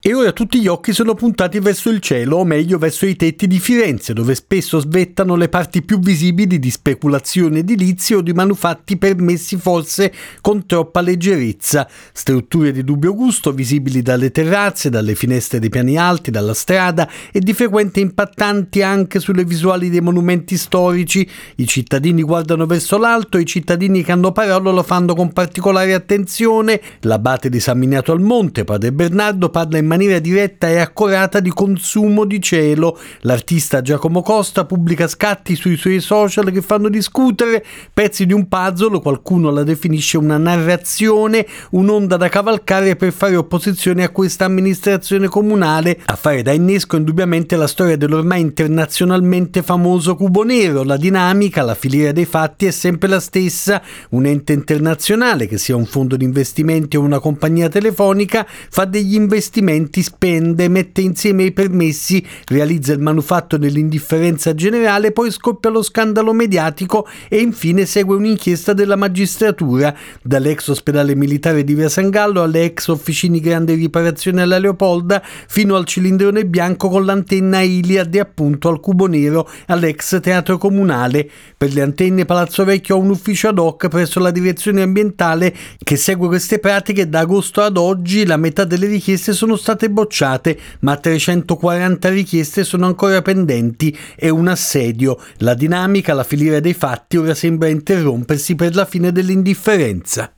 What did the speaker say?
E ora tutti gli occhi sono puntati verso il cielo, o meglio verso i tetti di Firenze, dove spesso svettano le parti più visibili di speculazione edilizia o di manufatti permessi forse con troppa leggerezza. Strutture di dubbio gusto visibili dalle terrazze, dalle finestre dei piani alti, dalla strada e di frequente impattanti anche sulle visuali dei monumenti storici. I cittadini guardano verso l'alto e i cittadini che hanno parola lo fanno con particolare attenzione. L'abate di San Miniato al Monte, padre Bernardo, parla in maniera diretta e accurata di consumo di cielo. L'artista Giacomo Costa pubblica scatti sui suoi social che fanno discutere, pezzi di un puzzle, qualcuno la definisce una narrazione, un'onda da cavalcare per fare opposizione a questa amministrazione comunale. A fare da innesco indubbiamente la storia dell'ormai internazionalmente famoso Cubo Nero. La dinamica, la filiera dei fatti è sempre la stessa: un ente internazionale, che sia un fondo di investimenti o una compagnia telefonica, fa degli investimenti, spende, mette insieme i permessi, realizza il manufatto nell'indifferenza generale, poi scoppia lo scandalo mediatico e infine segue un'inchiesta della magistratura. Dall'ex ospedale militare di Via San Gallo alle ex officine grande riparazione alla Leopolda, fino al cilindrone bianco con l'antenna Iliad e appunto al Cubo Nero, all'ex teatro comunale. Per le antenne Palazzo Vecchio ha un ufficio ad hoc presso la direzione ambientale che segue queste pratiche. Da agosto ad oggi la metà delle richieste sono state bocciate, ma 340 richieste sono ancora pendenti. È un assedio. La dinamica, la filiera dei fatti ora sembra interrompersi per la fine dell'indifferenza.